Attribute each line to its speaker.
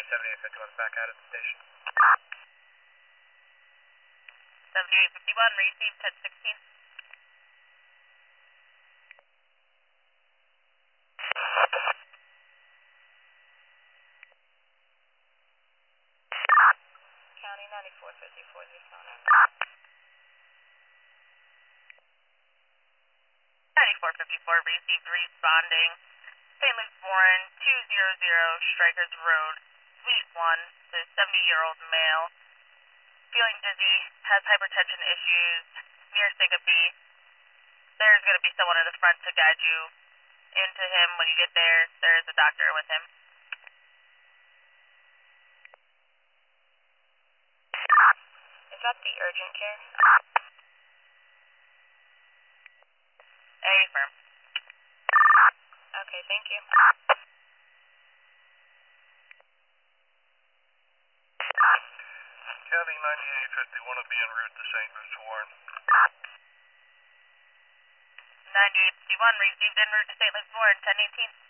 Speaker 1: 7851 back out of the station.
Speaker 2: 7851, received 1016.
Speaker 3: County 9454, this owner.
Speaker 2: 9454, received, responding. St. Luke's Warren, 200 Strikers Road, Suite 1, to 70-year-old male. Feeling dizzy, has hypertension issues, near syncope. There's going to be someone in the front to guide you into him. When you get there, there is a doctor with him.
Speaker 3: Is that the urgent care?
Speaker 2: Affirm.
Speaker 3: Okay, thank you.
Speaker 1: County 9851 will be en route to St. Luke's Warren.
Speaker 2: 9851, received en route to St. Luke's Warren, 1018.